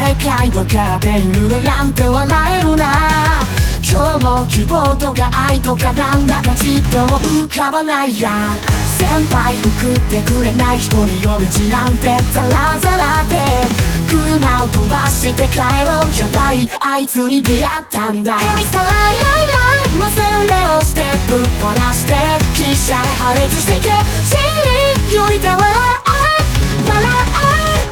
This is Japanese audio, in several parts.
世界分かっているなんて笑えるな。今日も希望とか愛とかなんだかちっと浮かばないや。先輩送ってくれない人に夜道なんてザラザラで車を飛ばして帰ろうじゃない、あいつに出会ったんだ。ヘビさライライライマセレをしてぶっ放して汽車破裂してけシーリよりで笑え笑え。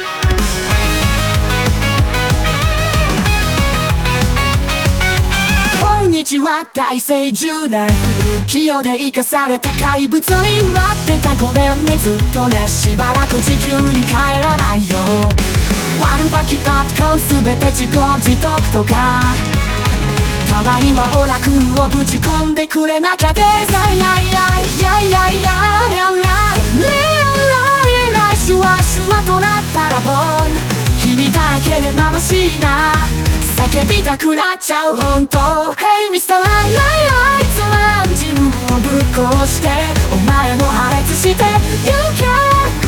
こんにちは大成10年器用で生かされた怪物に待ってた。ごめんねずっとね、しばらく地球に帰らないよ。悪ばきパッコンすべて自業自得とかたまにはオラ君をぶち込んでくれなきゃでさいやいやいやいやいややら恋愛シュワシュワとなったらボン君だけで眩しいな、叫びたくなっちゃう本当。Hey Mr. ライライライつまん自分をぶっ殺してお前も破裂して You can